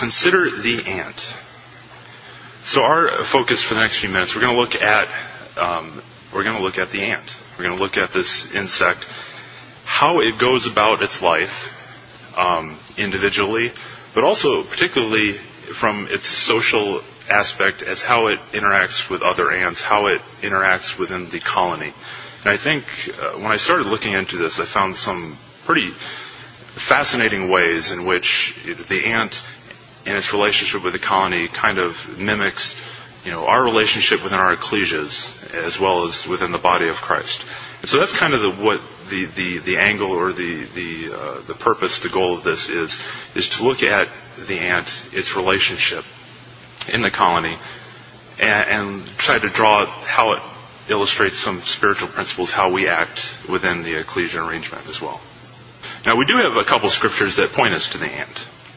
Consider the ant. So our focus for the next few minutes, we're going to look at the ant. We're going to look at this insect, how it goes about its life individually, but also particularly from its social aspect as how it interacts with other ants, how it interacts within the colony. And I think when I started looking into this, I found some pretty fascinating ways in which the ant and its relationship with the colony kind of mimics, our relationship within our ecclesias as well as within the body of Christ. And so that's kind of the angle or the purpose, the goal of this is to look at the ant, its relationship in the colony, and try to draw how it illustrates some spiritual principles, how we act within the ecclesia arrangement as well. Now, we do have a couple scriptures that point us to the ant.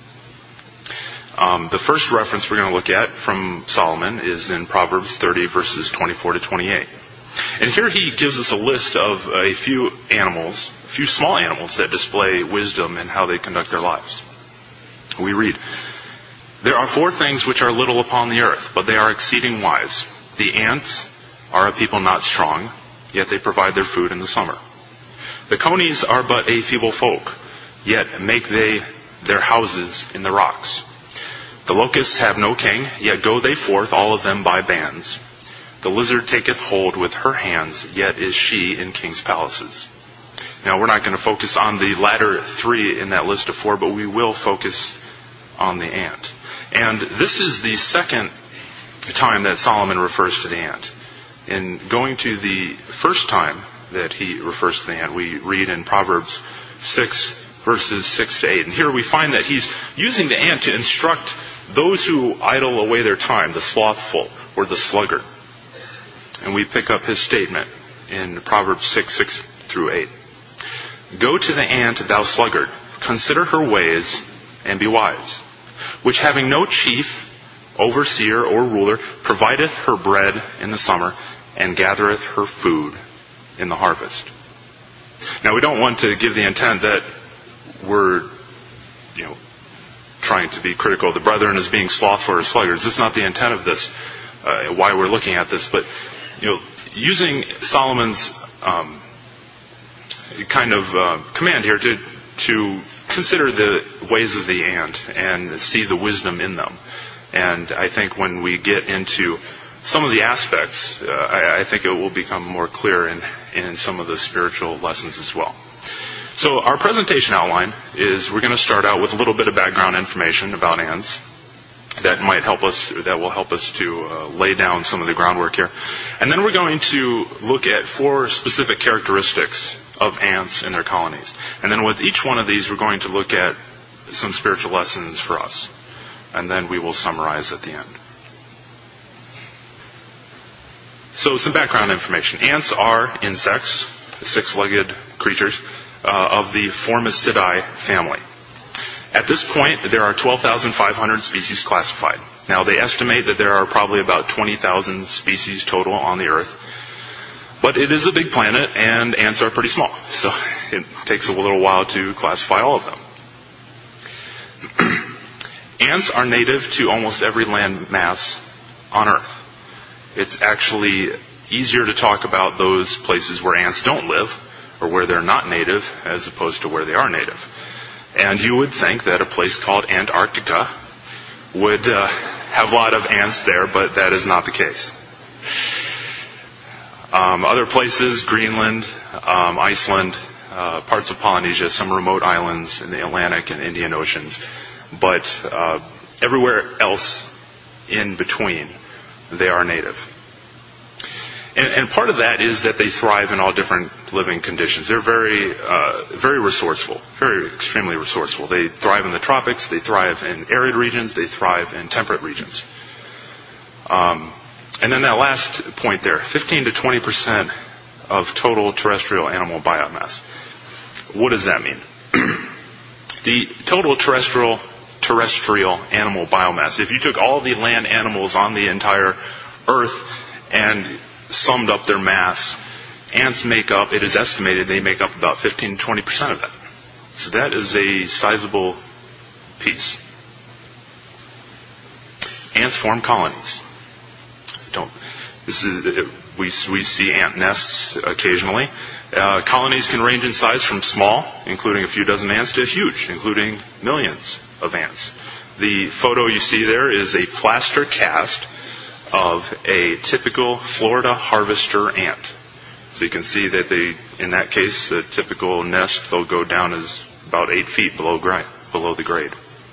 The first reference we're going to look at from Solomon is in Proverbs 30, verses 24 to 28. And here he gives us a list of a few small animals that display wisdom in how they conduct their lives. We read, "There are 4 things which are little upon the earth, but they are exceeding wise. The ants are a people not strong, yet they provide their food in the summer. The conies are but a feeble folk, yet make they their houses in the rocks. The locusts have no king, yet go they forth all of them by bands. The lizard taketh hold with her hands, yet is she in kings' palaces." Now, we're not going to focus on the latter 3 in that list of 4, but we will focus on the ant. And this is the second time that Solomon refers to the ant. In going to the first time that he refers to the ant, we read in Proverbs 6, verses 6 to 8. And here we find that he's using the ant to instruct those who idle away their time, the slothful or the sluggard. And we pick up his statement in Proverbs 6 through 8. "Go to the ant, thou sluggard, consider her ways, and be wise, which having no chief, overseer, or ruler, provideth her bread in the summer, and gathereth her food in the harvest." Now, we don't want to give the intent that we're, trying to be critical of the brethren as being slothful or sluggards. That's not the intent of this, why we're looking at this. But, using Solomon's kind of command here to consider the ways of the ant and see the wisdom in them. And I think when we get into some of the aspects, I think it will become more clear in some of the spiritual lessons as well. So our presentation outline is we're going to start out with a little bit of background information about ants that will help us to lay down some of the groundwork here. And then we're going to look at 4 specific characteristics of ants and their colonies. And then with each one of these, we're going to look at some spiritual lessons for us. And then we will summarize at the end. So some background information. Ants are insects, 6-legged creatures, of the Formicidae family. At this point, there are 12,500 species classified. Now, they estimate that there are probably about 20,000 species total on the Earth. But it is a big planet, and ants are pretty small. So it takes a little while to classify all of them. Ants are native to almost every land mass on Earth. It's actually easier to talk about those places where ants don't live, or where they're not native, as opposed to where they are native. And you would think that a place called Antarctica would have a lot of ants there, but that is not the case. Other places, Greenland, Iceland, parts of Polynesia, some remote islands in the Atlantic and Indian Oceans, but everywhere else in between, they are native. And part of that is that they thrive in all different living conditions. They're very resourceful, extremely resourceful. They thrive in the tropics, they thrive in arid regions, they thrive in temperate regions. And then that last point there, 15 to 20% of total terrestrial animal biomass. What does that mean? The total terrestrial animal biomass, if you took all the land animals on the entire Earth and summed up their mass, ants make up, it is estimated they make up about 15 to 20% of that. So that is a sizable piece. Ants form colonies. We see ant nests occasionally. Colonies can range in size from small, including a few dozen ants, to huge, including millions of ants. The photo you see there is a plaster cast of a typical Florida harvester ant. So you can see that in that case, a typical nest, they'll go down as about 8 feet below the grade.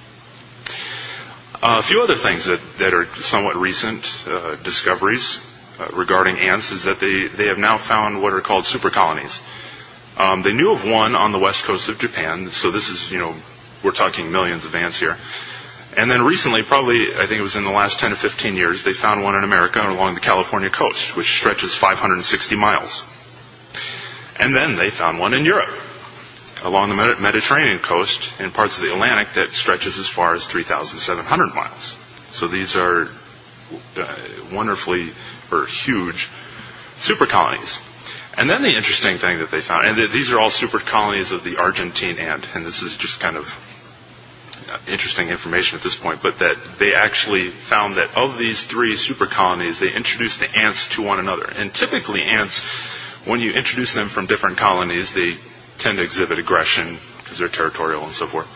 A few other things that are somewhat recent discoveries regarding ants is that they have now found what are called super colonies. They knew of one on the west coast of Japan, so this is, we're talking millions of ants here. And then recently, probably, I think it was in the last 10 to 15 years, they found one in America along the California coast, which stretches 560 miles. And then they found one in Europe, along the Mediterranean coast in parts of the Atlantic that stretches as far as 3,700 miles. So these are wonderfully or huge super colonies. And then the interesting thing that they found, and these are all super colonies of the Argentine ant, and this is just kind of interesting information at this point, but that they actually found that of these 3 super colonies, they introduced the ants to one another. And typically ants, when you introduce them from different colonies, they tend to exhibit aggression because they're territorial and so forth.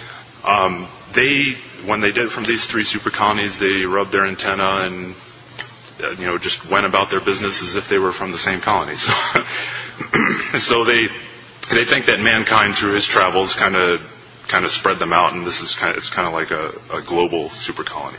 When they did it from these 3 super colonies, they rubbed their antenna and just went about their business as if they were from the same colony. So they think that mankind through his travels kind of spread them out, and it's kind of like a global super colony.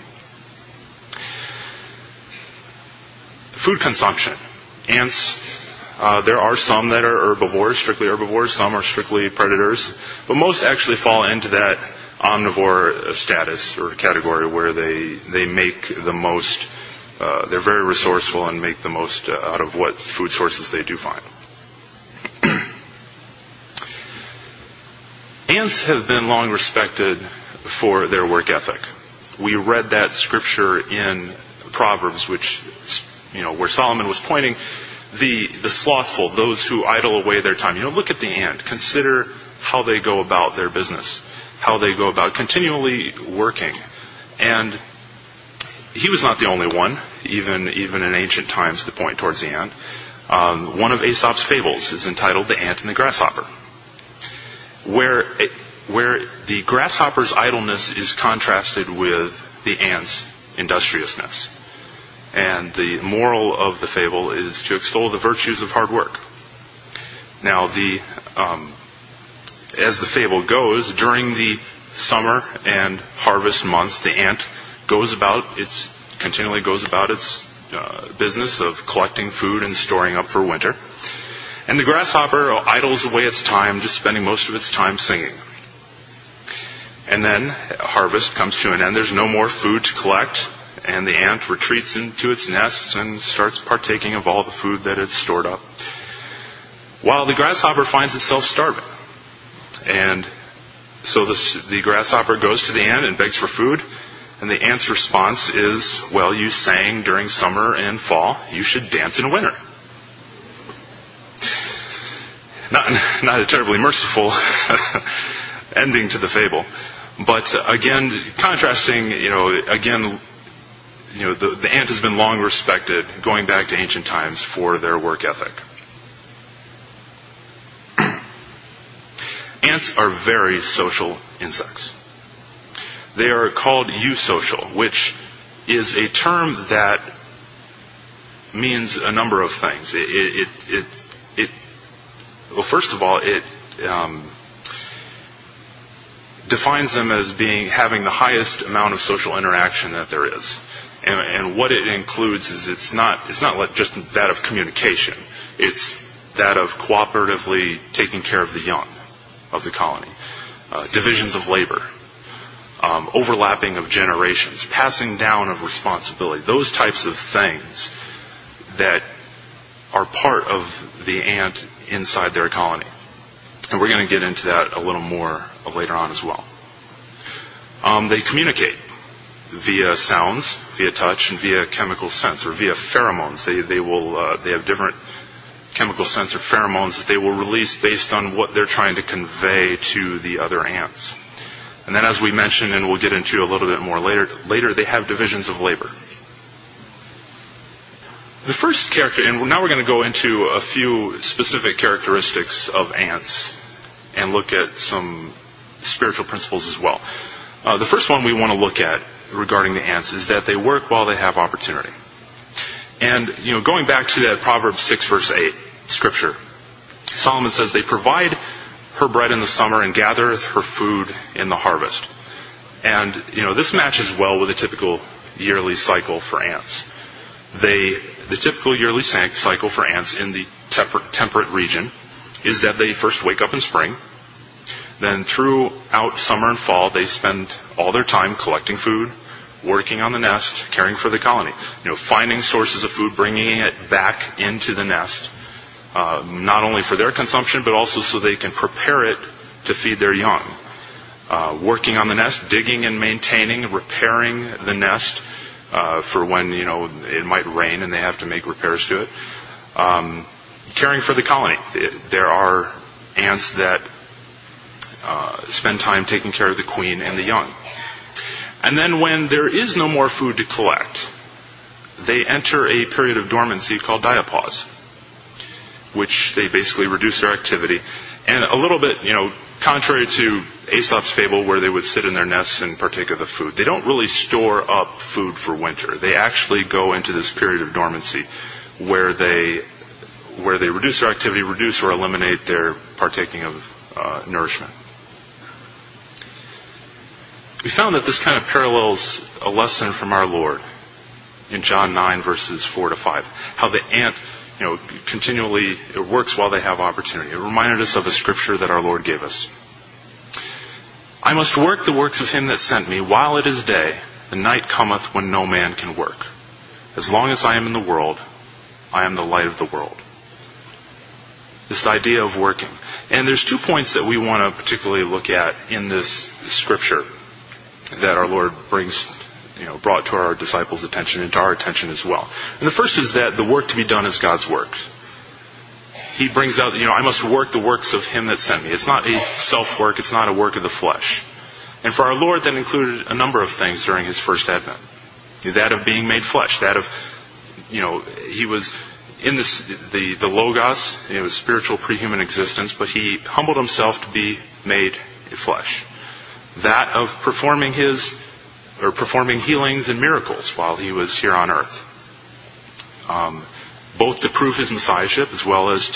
Food consumption. Ants, there are some that are herbivores, strictly herbivores, some are strictly predators, but most actually fall into that omnivore status or category where they make the most, they're very resourceful and make the most out of what food sources they do find. Ants have been long respected for their work ethic. We read that scripture in Proverbs, which, where Solomon was pointing the slothful, those who idle away their time. Look at the ant. Consider how they go about their business, how they go about continually working. And he was not the only one, even in ancient times, to point towards the ant. One of Aesop's fables is entitled The Ant and the Grasshopper, where the grasshopper's idleness is contrasted with the ant's industriousness. And the moral of the fable is to extol the virtues of hard work. Now, as the fable goes, during the summer and harvest months, the ant continually goes about its business of collecting food and storing up for winter. And the grasshopper idles away its time, just spending most of its time singing. And then harvest comes to an end. There's no more food to collect, and the ant retreats into its nests and starts partaking of all the food that it's stored up, while the grasshopper finds itself starving. And so the grasshopper goes to the ant and begs for food, and the ant's response is, "Well, you sang during summer and fall. You should dance in winter." Not a terribly merciful ending to the fable. But again, contrasting, the ant has been long respected, going back to ancient times, for their work ethic. Ants are very social insects. They are called eusocial, which is a term that means a number of things. Well, first of all, it defines them as having the highest amount of social interaction that there is. And what it includes is it's not just that of communication. It's that of cooperatively taking care of the young of the colony, divisions of labor, overlapping of generations, passing down of responsibility, those types of things that are part of the ant inside their colony. And we're going to get into that a little more later on as well. They communicate via sounds, via touch, and via chemical sense, or via pheromones. They have different chemical sense or pheromones that they will release based on what they're trying to convey to the other ants. And then, as we mentioned, and we'll get into a little bit more later, they have divisions of labor. The first character, and now we're going to go into a few specific characteristics of ants and look at some spiritual principles as well. The first one we want to look at regarding the ants is that they work while they have opportunity. And, going back to that Proverbs 6 verse 8 scripture, Solomon says, they provide her bread in the summer and gathereth her food in the harvest. And, this matches well with a typical yearly cycle for ants. The typical yearly cycle for ants in the temperate region is that they first wake up in spring. Then throughout summer and fall, they spend all their time collecting food, working on the nest, caring for the colony. Finding sources of food, bringing it back into the nest, not only for their consumption, but also so they can prepare it to feed their young. Working on the nest, digging and maintaining, repairing the nest for when, it might rain and they have to make repairs to it. Caring for the colony. There are ants that spend time taking care of the queen and the young. And then when there is no more food to collect, they enter a period of dormancy called diapause, which they basically reduce their activity. And a little bit, contrary to Aesop's fable where they would sit in their nests and partake of the food, they don't really store up food for winter. They actually go into this period of dormancy where they reduce their activity, reduce or eliminate their partaking of nourishment. We found that this kind of parallels a lesson from our Lord in John 9 verses 4 to 5. How the ant, continually it works while they have opportunity. It reminded us of a scripture that our Lord gave us. I must work the works of him that sent me while it is day. The night cometh when no man can work. As long as I am in the world, I am the light of the world. This idea of working. And there's 2 points that we want to particularly look at in this scripture that our Lord brought to our disciples' attention and to our attention as well. And the first is that the work to be done is God's work. He brings out, I must work the works of him that sent me. It's not a self-work, it's not a work of the flesh. And for our Lord, that included a number of things during his first advent. That of being made flesh, that of, he was in the Logos, spiritual pre-human existence, but he humbled himself to be made flesh. That of performing healings and miracles while he was here on earth. Both to prove his messiahship as well as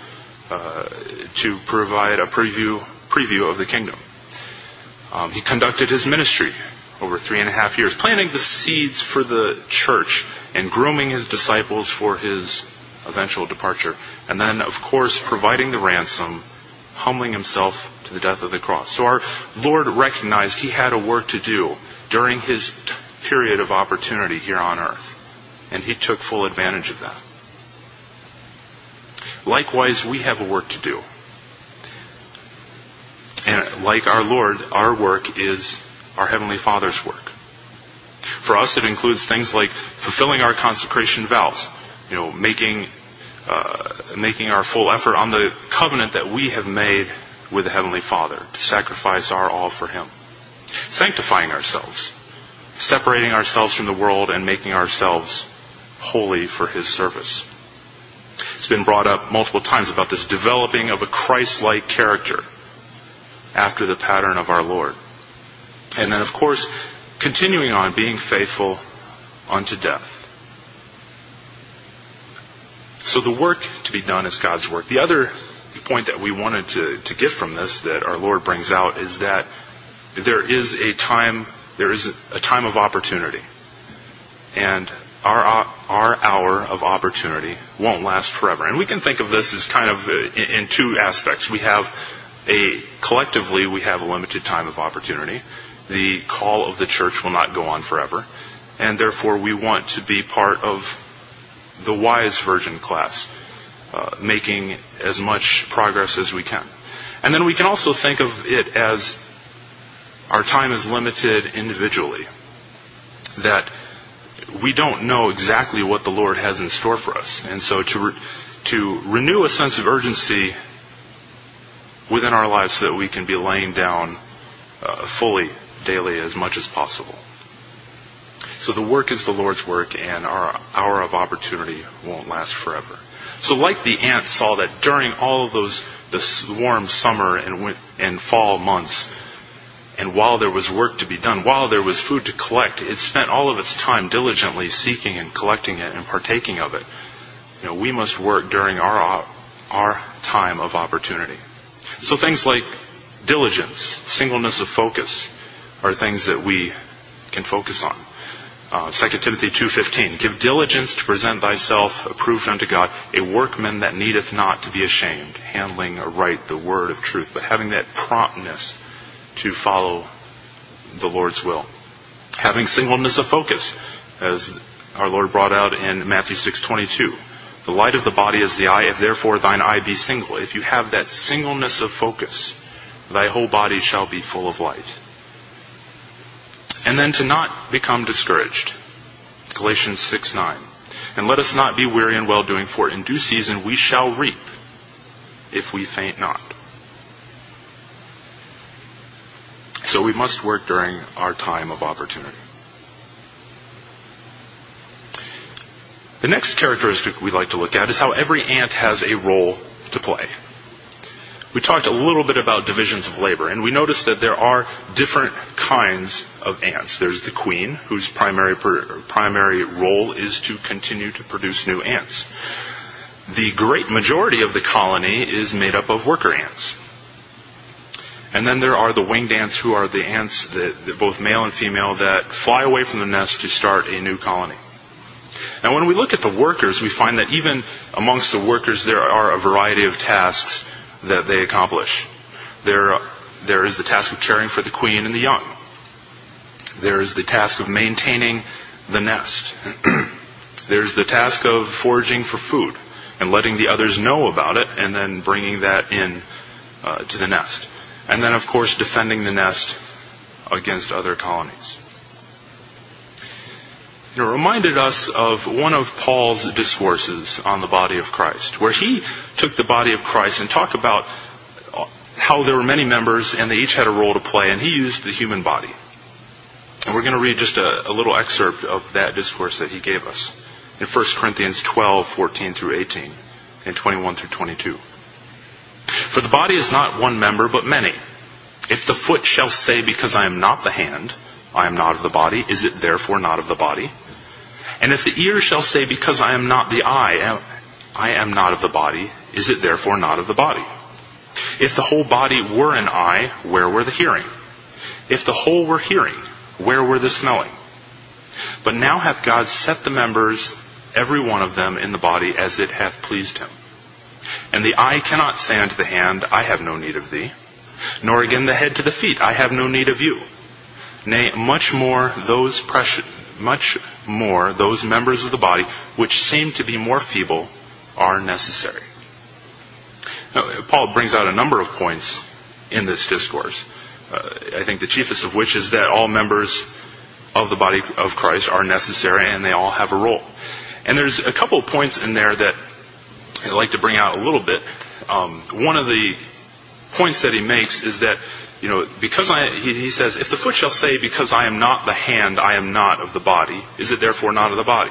to provide a preview of the kingdom. He conducted his ministry over 3.5 years, planting the seeds for the church and grooming his disciples for his eventual departure. And then, of course, providing the ransom, humbling himself to the death of the cross. So our Lord recognized he had a work to do during his period of opportunity here on earth. And he took full advantage of that. Likewise, we have a work to do. And like our Lord, our work is our Heavenly Father's work. For us, it includes things like fulfilling our consecration vows, making our full effort on the covenant that we have made with the Heavenly Father to sacrifice our all for Him. Sanctifying ourselves, separating ourselves from the world and making ourselves holy for His service. It's been brought up multiple times about this developing of a Christ-like character after the pattern of our Lord. And then, of course, continuing on being faithful unto death. So the work to be done is God's work. The other point that we wanted to get from this that our Lord brings out is that there is a time of opportunity. And our hour of opportunity won't last forever. And we can think of this as kind of in 2 aspects. Collectively, we have a limited time of opportunity. The call of the church will not go on forever. And therefore, we want to be part of the wise virgin class, making as much progress as we can. And then we can also think of it as our time is limited individually. That we don't know exactly what the Lord has in store for us. And so to renew a sense of urgency within our lives so that we can be laying down fully daily as much as possible. So the work is the Lord's work, and our hour of opportunity won't last forever. So like the ant saw that during all of the warm summer and fall months, and while there was work to be done, while there was food to collect, it spent all of its time diligently seeking and collecting it and partaking of it. We must work during our time of opportunity. So things like diligence, singleness of focus, are things that we can focus on. 2 Timothy 2:15, give diligence to present thyself approved unto God, a workman that needeth not to be ashamed, handling aright the word of truth, but having that promptness to follow the Lord's will. Having singleness of focus, as our Lord brought out in Matthew 6:22. The light of the body is the eye, if therefore thine eye be single. If you have that singleness of focus, thy whole body shall be full of light. And then to not become discouraged. Galatians 6:9. And let us not be weary in well-doing, for in due season we shall reap, if we faint not. So we must work during our time of opportunity. The next characteristic we'd like to look at is how every ant has a role to play. We talked a little bit about divisions of labor, and we noticed that there are different kinds of ants. There's the queen, whose primary role is to continue to produce new ants. The great majority of the colony is made up of worker ants. And then there are the winged ants, who are the ants, that both male and female, that fly away from the nest to start a new colony. Now when we look at the workers, we find that even amongst the workers there are a variety of tasks that they accomplish. There is the task of caring for the queen and the young. There is the task of maintaining the nest. There's the task of foraging for food and letting the others know about it, and then bringing that in to the nest. And then, of course, defending the nest against other colonies. It reminded us of one of Paul's discourses on the body of Christ, where he took the body of Christ and talked about how there were many members and they each had a role to play, and he used the human body. And we're going to read just a little excerpt of that discourse that he gave us in 1 Corinthians 12:14 through 18 and 21 through 22. For the body is not one member, but many. If the foot shall say, because I am not the hand, I am not of the body, is it therefore not of the body? And if the ear shall say, because I am not the eye, I am not of the body, is it therefore not of the body? If the whole body were an eye, where were the hearing? If the whole were hearing, where were the smelling? But now hath God set the members, every one of them, in the body as it hath pleased him. And the eye cannot say unto the hand, I have no need of thee, nor again the head to the feet, I have no need of you. Nay, much more those members of the body which seem to be more feeble are necessary. Now, Paul brings out a number of points in this discourse. I think the chiefest of which is that all members of the body of Christ are necessary and they all have a role. And there's a couple of points in there that I'd like to bring out a little bit. One of the points that he makes is that, he says, if the foot shall say, because I am not the hand, I am not of the body, is it therefore not of the body?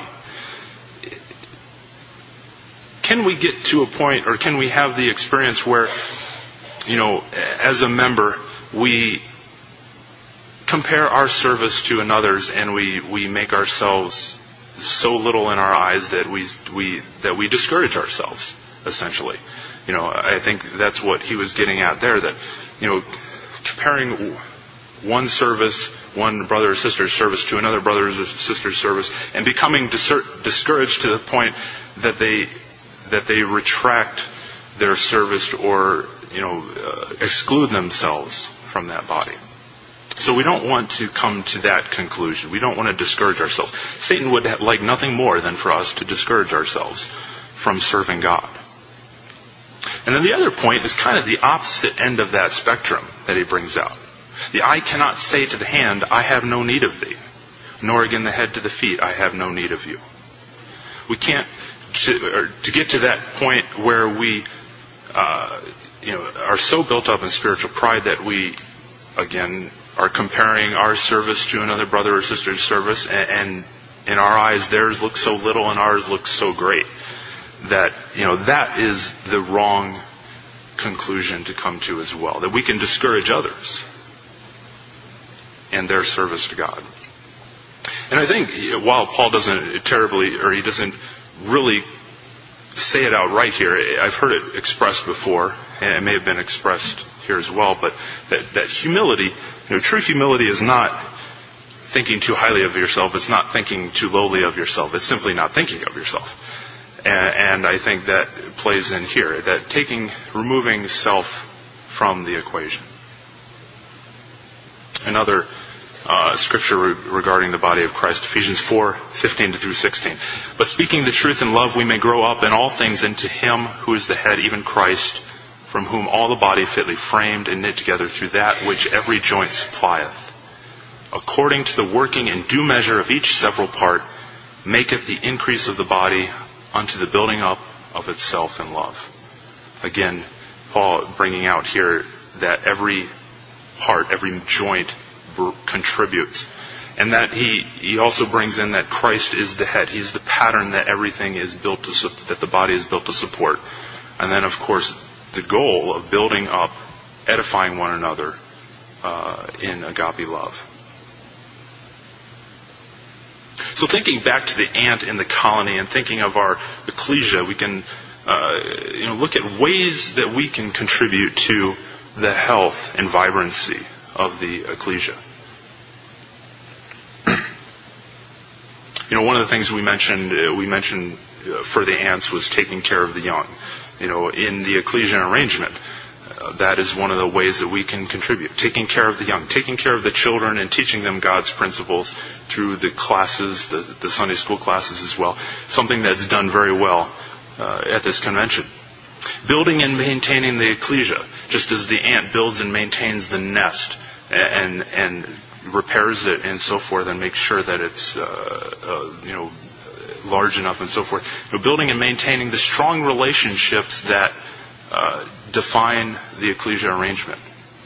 Can we get to a point, or can we have the experience where, as a member, we compare our service to another's, and we make ourselves so little in our eyes that we discourage ourselves, essentially. I think that's what he was getting at there, that, comparing one service, one brother or sister's service to another brother or sister's service, and becoming discouraged to the point that they retract their service or exclude themselves from that body. So we don't want to come to that conclusion. We don't want to discourage ourselves. Satan would like nothing more than for us to discourage ourselves from serving God. And then the other point is kind of the opposite end of that spectrum that he brings out. The eye cannot say to the hand, I have no need of thee, nor again the head to the feet, I have no need of you. We can't, to get to that point where we are so built up in spiritual pride that we, again, are comparing our service to another brother or sister's service, and in our eyes theirs looks so little and ours looks so great, that that is the wrong conclusion to come to as well. That we can discourage others in their service to God. And I think while Paul doesn't really say it outright here, I've heard it expressed before, and it may have been expressed here as well, but that humility, true humility is not thinking too highly of yourself. It's not thinking too lowly of yourself. It's simply not thinking of yourself. And I think that plays in here, that removing self from the equation. Another scripture regarding the body of Christ, Ephesians 4:15-16. But speaking the truth in love, we may grow up in all things into Him who is the head, even Christ, from whom all the body fitly framed and knit together through that which every joint supplieth, according to the working in due measure of each several part, maketh the increase of the body unto the building up of itself in love. Again, Paul bringing out here that every part, every joint contributes. And that he also brings in that Christ is the head. He's the pattern that everything is built to, that the body is built to support. And then, of course, the goal of building up, edifying one another in agape love. So thinking back to the ant in the colony and thinking of our ecclesia, we can look at ways that we can contribute to the health and vibrancy of the ecclesia. One of the things we mentioned for the ants was taking care of the young. In the ecclesian arrangement, that is one of the ways that we can contribute. Taking care of the young, taking care of the children and teaching them God's principles through the classes, the Sunday school classes as well. Something that's done very well at this convention. Building and maintaining the ecclesia, just as the ant builds and maintains the nest and repairs it and so forth and makes sure that it's large enough and so forth. Building and maintaining the strong relationships that define the ecclesia arrangement.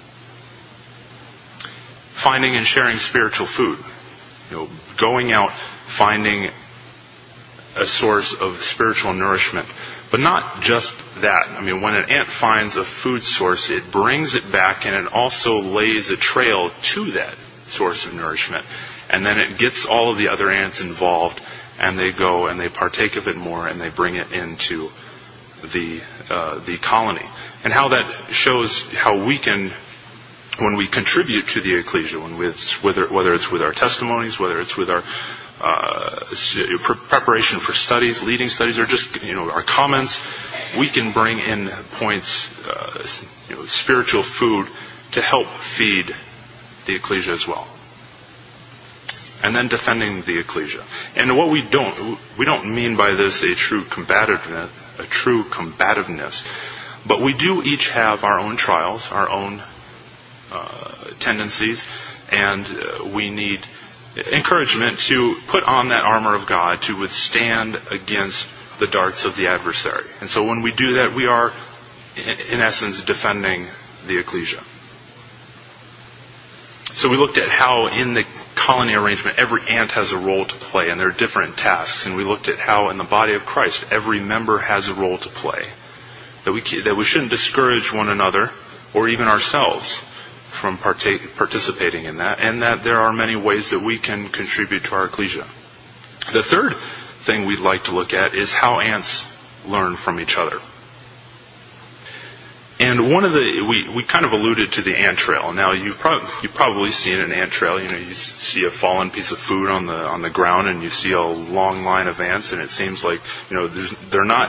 Finding and sharing spiritual food. Going out, finding a source of spiritual nourishment. But not just that. When an ant finds a food source, it brings it back and it also lays a trail to that source of nourishment. And then it gets all of the other ants involved, and they go and they partake of it more, and they bring it into the colony. And how that shows how we can, when we contribute to the ecclesia, whether it's with our testimonies, whether it's with our preparation for studies, leading studies, or just our comments, we can bring in points, spiritual food to help feed the ecclesia as well. And then defending the ecclesia. And what we don't mean by this a true combativeness, but we do each have our own trials, our own tendencies, and we need encouragement to put on that armor of God to withstand against the darts of the adversary. And so when we do that, we are, in essence, defending the ecclesia. So we looked at how in the colony arrangement every ant has a role to play, and there are different tasks. And we looked at how in the body of Christ every member has a role to play. That we shouldn't discourage one another or even ourselves from participating in that, and that there are many ways that we can contribute to our ecclesia. The third thing we'd like to look at is how ants learn from each other. And we kind of alluded to the ant trail. Now you've probably seen an ant trail. You see a fallen piece of food on the ground, and you see a long line of ants, and it seems like they're not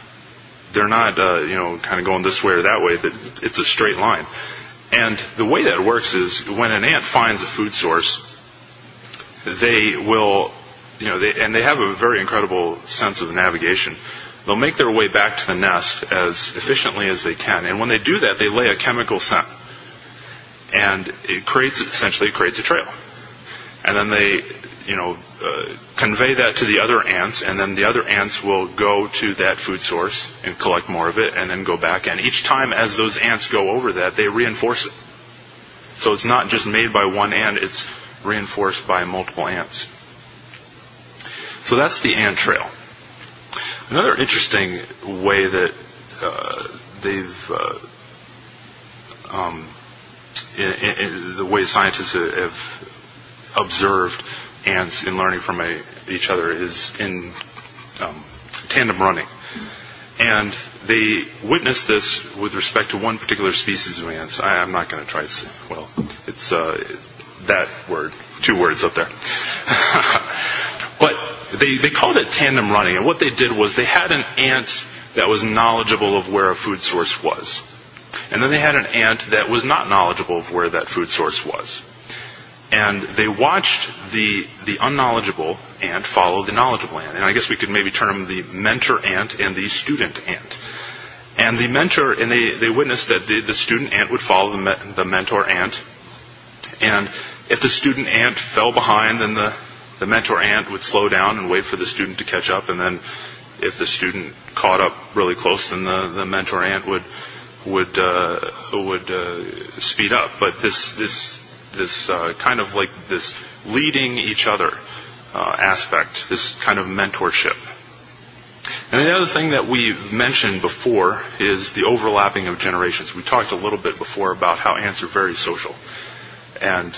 kind of going this way or that way. It's a straight line. And the way that works is when an ant finds a food source, they will, and they have a very incredible sense of navigation. They'll make their way back to the nest as efficiently as they can. And when they do that, they lay a chemical scent. And it essentially creates a trail. And then they, convey that to the other ants, and then the other ants will go to that food source and collect more of it and then go back. And each time as those ants go over that, they reinforce it. So it's not just made by one ant, it's reinforced by multiple ants. So that's the ant trail. Another interesting way that the way scientists have observed ants in learning from each other is in tandem running. And they witnessed this with respect to one particular species of ants. I'm not going to try to say, well, it's that word, 2 words up there. But they called it tandem running. And what they did was they had an ant that was knowledgeable of where a food source was. And then they had an ant that was not knowledgeable of where that food source was. And they watched the unknowledgeable ant follow the knowledgeable ant. And I guess we could maybe term them the mentor ant and the student ant. And the mentor, and they witnessed that the student ant would follow the mentor ant. And if the student ant fell behind, then the mentor ant would slow down and wait for the student to catch up. And then if the student caught up really close, then the mentor ant would speed up. But this kind of like this leading each other aspect, this kind of mentorship. And the other thing that we mentioned before is the overlapping of generations. We talked a little bit before about how ants are very social. And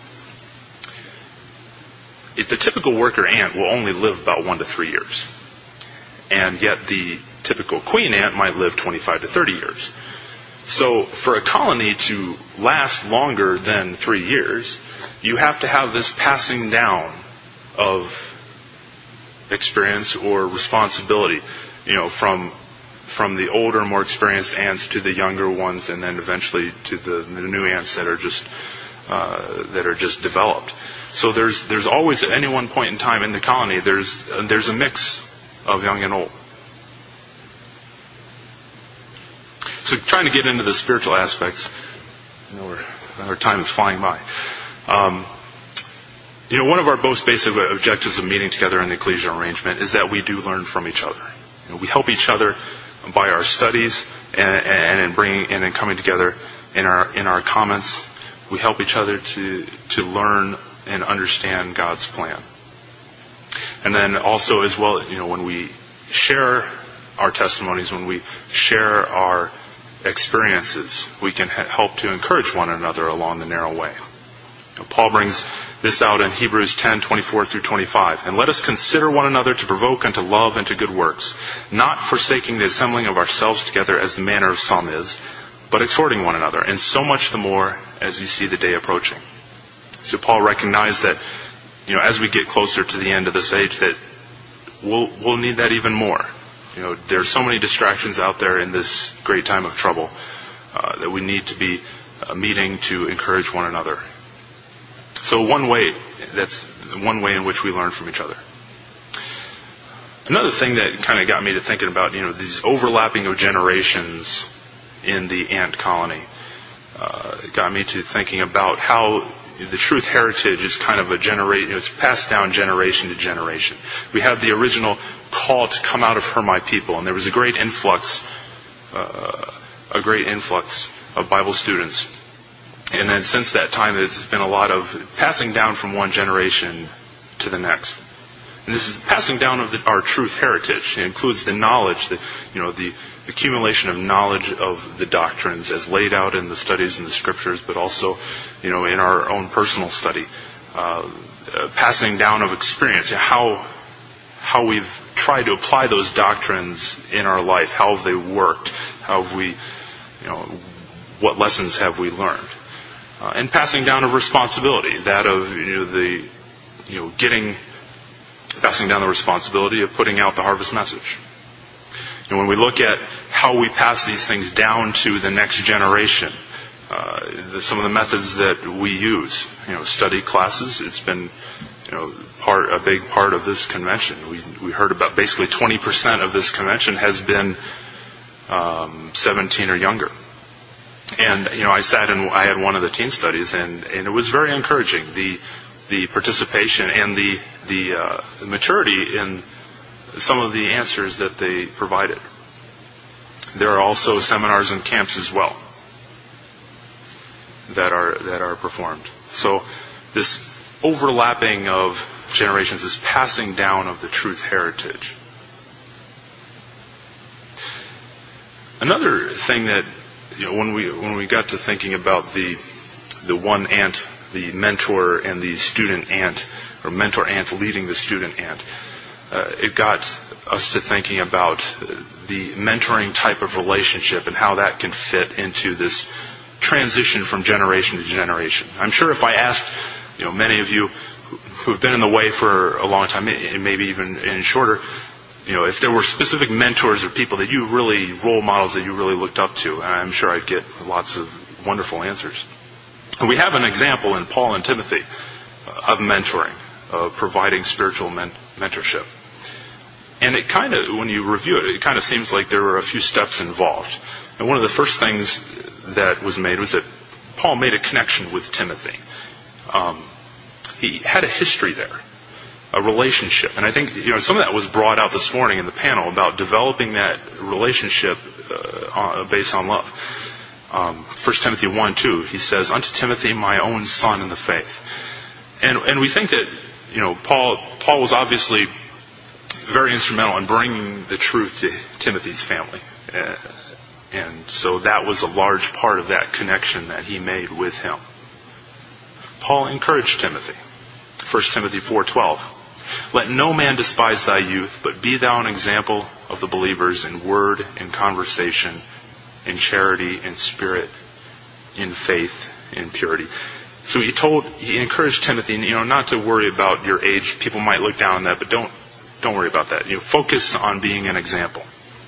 the typical worker ant will only live about 1 to 3 years. And yet the typical queen ant might live 25 to 30 years. So for a colony to last longer than 3 years, you have to have this passing down of experience or responsibility, from the older, more experienced ants to the younger ones, and then eventually to the new ants that are just developed. So there's always, at any one point in time in the colony, there's a mix of young and old. So trying to get into the spiritual aspects, our time is flying by. One of our most basic objectives of meeting together in the ecclesial arrangement is that we do learn from each other. We help each other by our studies and in coming together in our comments. We help each other to learn and understand God's plan. And then also as well, when we share our testimonies, when we share our experiences, we can help to encourage one another along the narrow way. Paul brings this out in Hebrews 10:24 through 25. And let us consider one another to provoke unto love and to good works, not forsaking the assembling of ourselves together as the manner of some is, but exhorting one another, and so much the more as you see the day approaching. So Paul recognized that, as we get closer to the end of this age, that we'll need that even more. There's so many distractions out there in this great time of trouble that we need to be meeting to encourage one another. So that's one way in which we learn from each other. Another thing that kind of got me to thinking about, these overlapping of generations in the ant colony, got me to thinking about how the truth heritage is kind of it's passed down generation to generation. We have the original call to come out of her, my people, and there was a great influx of Bible students. And then since that time, there's been a lot of passing down from one generation to the next. And this is passing down of our truth heritage. It includes the knowledge, the accumulation of knowledge of the doctrines as laid out in the studies in the scriptures, but also, in our own personal study. Passing down of experience, how we've tried to apply those doctrines in our life, how have they worked, how have we, what lessons have we learned. And passing down of responsibility, that of, passing down the responsibility of putting out the harvest message. And when we look at how we pass these things down to the next generation, some of the methods that we use, study classes, it's been, a big part of this convention. We heard about basically 20% of this convention has been 17 or younger. And, I sat and I had one of the teen studies, and it was very encouraging, the participation and the maturity in some of the answers that they provided. There are also seminars and camps as well. that are performed. So this overlapping of generations, this passing down of the truth heritage. Another thing that, when we got to thinking about the one ant, the mentor and the student ant, or mentor ant leading the student ant, it got us to thinking about the mentoring type of relationship and how that can fit into this transition from generation to generation. I'm sure if I asked, many of you who've been in the way for a long time, and maybe even shorter, if there were specific mentors or people that you really, role models that you really looked up to, I'm sure I'd get lots of wonderful answers. And we have an example in Paul and Timothy of mentoring, of providing spiritual mentorship. And it kind of, when you review it, it kind of seems like there were a few steps involved. And one of the first things that was made was that Paul made a connection with Timothy. He had a history there, a relationship. And I think some of that was brought out this morning in the panel about developing that relationship based on love. 1 Timothy 1:2, he says, "Unto Timothy, my own son in the faith." And we think that Paul was obviously very instrumental in bringing the truth to Timothy's family. And so that was a large part of that connection that he made with him. Paul encouraged Timothy. 1 Timothy 4:12. "Let no man despise thy youth, but be thou an example of the believers in word, in conversation, in charity, in spirit, in faith, in purity." So he encouraged Timothy, not to worry about your age. People might look down on that, but don't worry about that. Focus on being an example.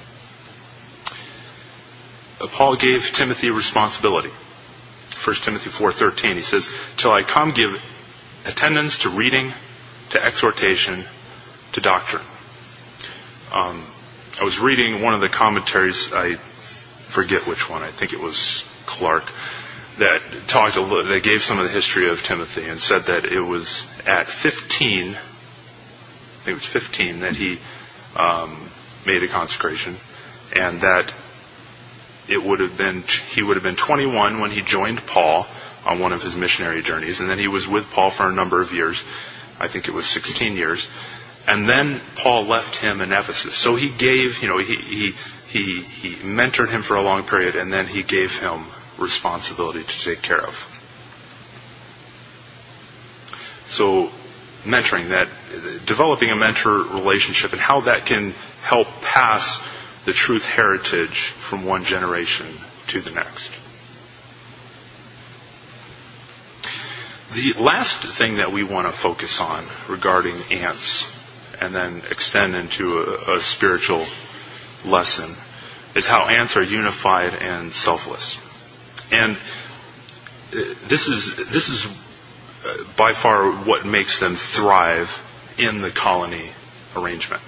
Paul gave Timothy responsibility. 1 Timothy 4:13, he says, "Till I come, give attendance to reading, to exhortation, to doctrine." I was reading one of the commentaries, I forget which one, I think it was Clark, that that gave some of the history of Timothy and said that it was at 15, I think it was 15, that he made a consecration, and that he would have been 21 when he joined Paul on one of his missionary journeys, and then he was with Paul for a number of years. I think it was 16 years. And then Paul left him in Ephesus. So he gave, he mentored him for a long period, and then he gave him responsibility to take care of. So mentoring, that developing a mentor relationship and how that can help pass the truth heritage from one generation to the next. The last thing that we want to focus on regarding ants, and then extend into a spiritual lesson, is how ants are unified and selfless. And this is by far what makes them thrive in the colony arrangement.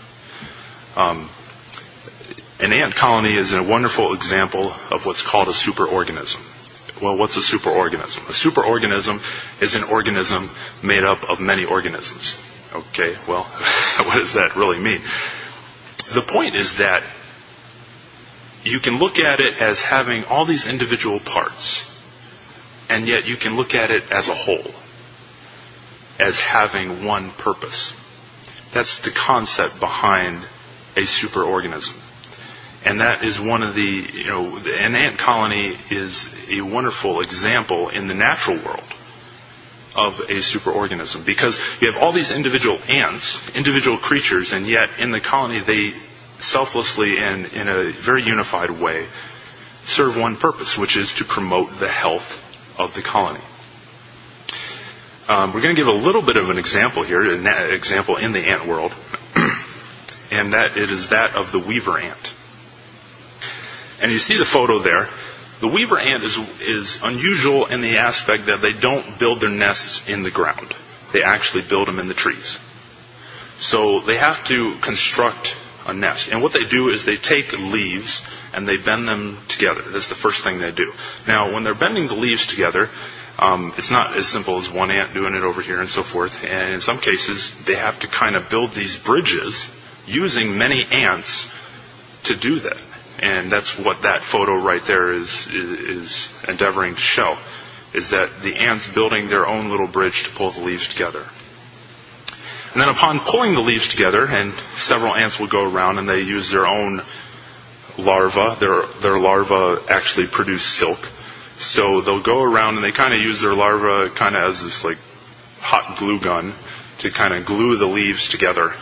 An ant colony is a wonderful example of what's called a superorganism. Well, what's a superorganism? A superorganism is an organism made up of many organisms. Okay, well, what does that really mean? The point is that you can look at it as having all these individual parts, and yet you can look at it as a whole, as having one purpose. That's the concept behind a superorganism. And that is one of an ant colony is a wonderful example in the natural world of a superorganism, because you have all these individual ants, individual creatures, and yet in the colony they selflessly and in a very unified way serve one purpose, which is to promote the health of the colony. We're going to give a little bit of an example here, an example in the ant world, and that it is that of the weaver ant. And you see the photo there. The weaver ant is unusual in the aspect that they don't build their nests in the ground. They actually build them in the trees. So they have to construct a nest. And what they do is they take leaves and they bend them together. That's the first thing they do. Now, when they're bending the leaves together, it's not as simple as one ant doing it over here and so forth. And in some cases, they have to kind of build these bridges using many ants to do that. And that's what that photo right there is endeavoring to show. is that the ants building their own little bridge to pull the leaves together. And then upon pulling the leaves together, and several ants will go around and they use their own larvae. Their larvae actually produce silk. So they'll go around and they kind of use their larvae kind of as this like hot glue gun to kind of glue the leaves together.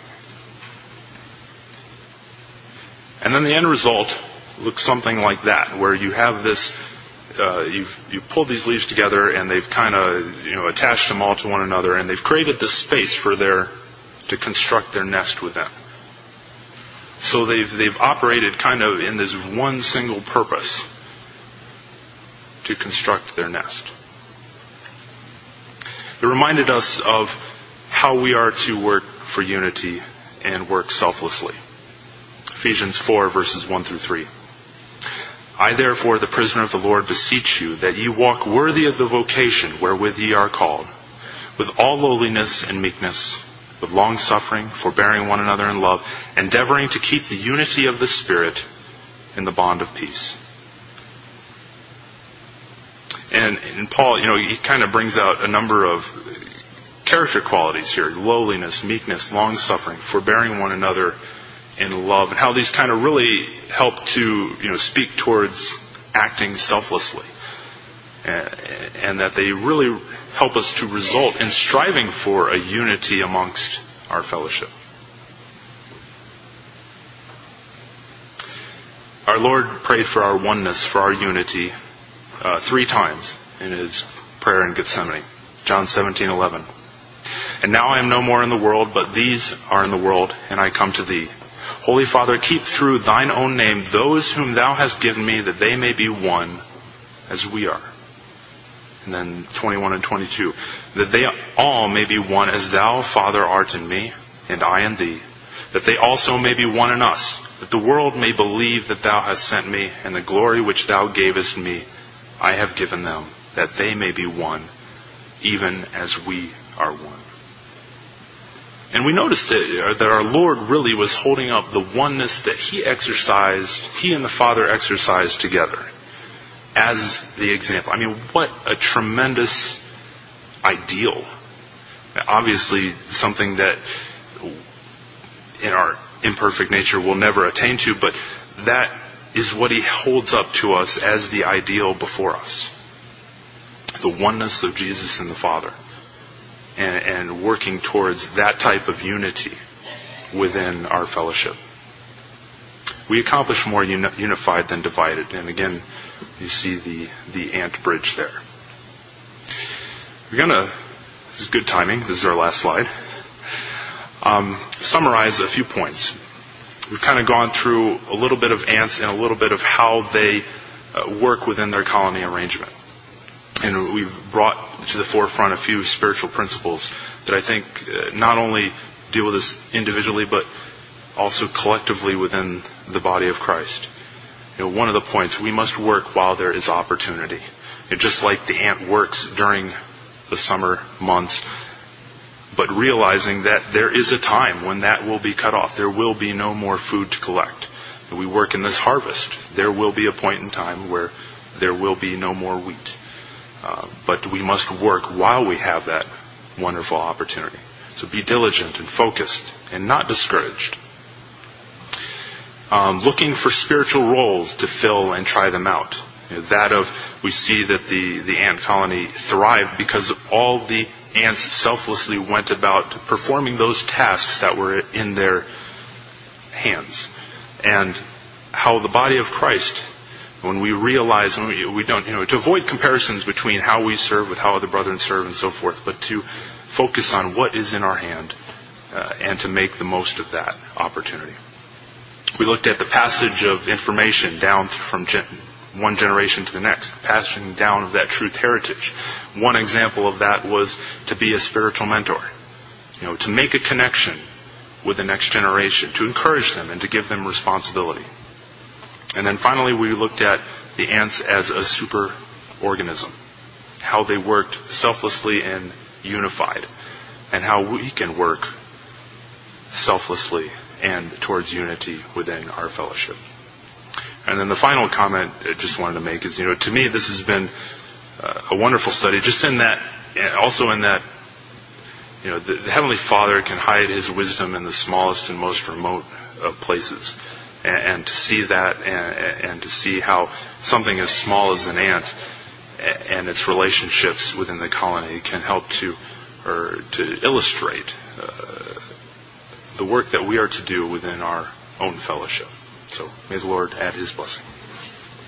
And then the end result looks something like that, where you have this, you've pulled these leaves together and they've kind of, attached them all to one another, and they've created this space for to construct their nest within. So they've operated kind of in this one single purpose, to construct their nest. It reminded us of how we are to work for unity and work selflessly. Ephesians 4, verses 1 through 3. I therefore, the prisoner of the Lord, beseech you that ye walk worthy of the vocation wherewith ye are called, with all lowliness and meekness, with long suffering, forbearing one another in love, endeavoring to keep the unity of the Spirit in the bond of peace. And Paul, he kind of brings out a number of character qualities here: lowliness, meekness, long suffering, forbearing one another in love, and how these kind of really help to speak towards acting selflessly, and that they really help us to result in striving for a unity amongst our fellowship. Our Lord prayed for our oneness, for our unity, 3 times in His prayer in Gethsemane. John 17:11. And now I am no more in the world, but these are in the world, and I come to Thee. Holy Father, keep through Thine own name those whom Thou hast given me, that they may be one as we are. And then 21 and 22. That they all may be one as Thou, Father, art in me, and I in Thee. That they also may be one in us. That the world may believe that Thou hast sent me, and the glory which Thou gavest me I have given them, that they may be one, even as we are one. And we noticed that our Lord really was holding up the oneness that He and the Father exercised together as the example. I mean, what a tremendous ideal. Obviously, something that in our imperfect nature we'll never attain to, but that is what He holds up to us as the ideal before us. The oneness of Jesus and the Father. And working towards that type of unity within our fellowship. We accomplish more unified than divided. And again, you see the ant bridge there. This is good timing. This is our last slide. Summarize a few points. We've kind of gone through a little bit of ants and a little bit of how they work within their colony arrangement. And we've brought to the forefront a few spiritual principles that I think not only deal with this individually, but also collectively within the body of Christ. One of the points, we must work while there is opportunity. Just like the ant works during the summer months, but realizing that there is a time when that will be cut off. There will be no more food to collect. We work in this harvest. There will be a point in time where there will be no more wheat. But we must work while we have that wonderful opportunity. So be diligent and focused and not discouraged. Looking for spiritual roles to fill and try them out. We see that the ant colony thrived because all the ants selflessly went about performing those tasks that were in their hands. And how the body of Christ, when we realize, we don't, to avoid comparisons between how we serve with how other brethren serve and so forth, but to focus on what is in our hand and to make the most of that opportunity. We looked at the passage of information down from one generation to the next, passing down of that truth heritage. One example of that was to be a spiritual mentor, to make a connection with the next generation, to encourage them and to give them responsibility. And then finally, we looked at the ants as a super organism, how they worked selflessly and unified, and how we can work selflessly and towards unity within our fellowship. And then the final comment I just wanted to make is, to me, this has been a wonderful study. Just in that, also in that, the Heavenly Father can hide His wisdom in the smallest and most remote of places. And to see that, and to see how something as small as an ant and its relationships within the colony can help to illustrate the work that we are to do within our own fellowship. So may the Lord add His blessing.